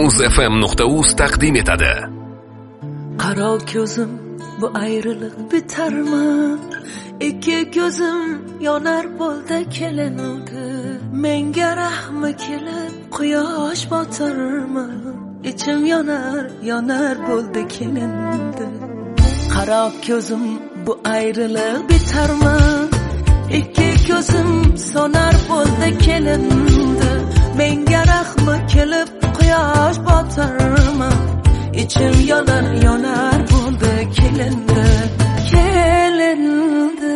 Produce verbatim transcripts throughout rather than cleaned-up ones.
muz f m nuqta uz taqdim etadi. Qaro ko'zim, bu ayriliq bitarmi? Ikki ko'zim yonar bo'ldi kelindi. Menga rahmi kelib quyosh botirmi? Ichim yonar, yonar bo'ldi kelindi. Qaro ko'zim, bu ayriliq bitarmi? Ikki ko'zim sonar bo'ldi kelindi. Menga rahmi kelib quyosh botirmi? İçim yanar yanar buldu kelindi, kelindi,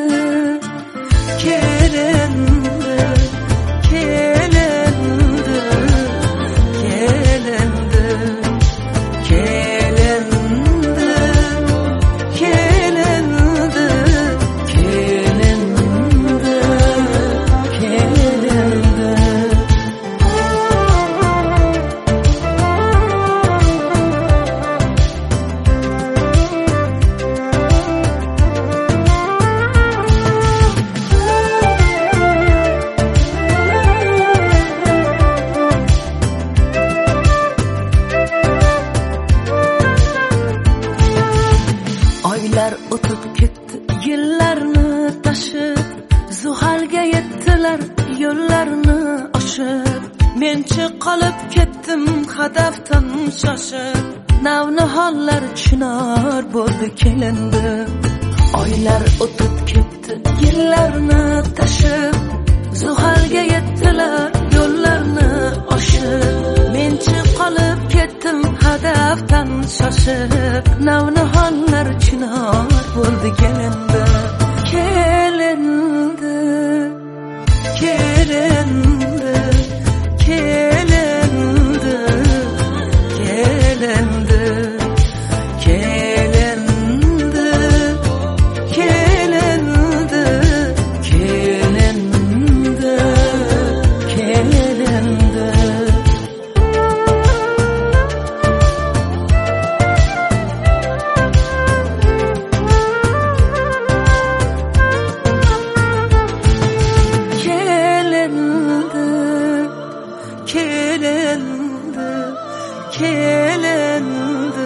kelindi, kelindi, kelindi, kelindi, kelindi, kelindi, kelindi. Oylar o'tib ketdi, yillarni tashib, zuhalga yettilar yo'llarni oshib. Menchi qolib ketdim hadafdan shoshib, navnihollar chinor bo'ldi kelindi. Oylar o'tib ketdi, yillarni tashib, zuhalga yettilar yo'llarni oshib. Menchi qolib ketdim hadafdan shoshib, navnihollar chinor bo'ldi kelindi, kelindi, kelindi, kelindi, kelindi, kelindi, kelindi, kelindi, kelindi. Kelindi,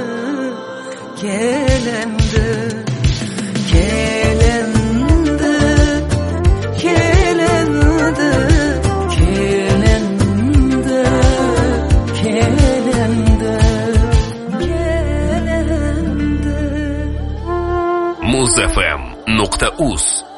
kelindi, kelindi, kelindi, kelindi, kelindi, kelindi. muz f m nuqta uz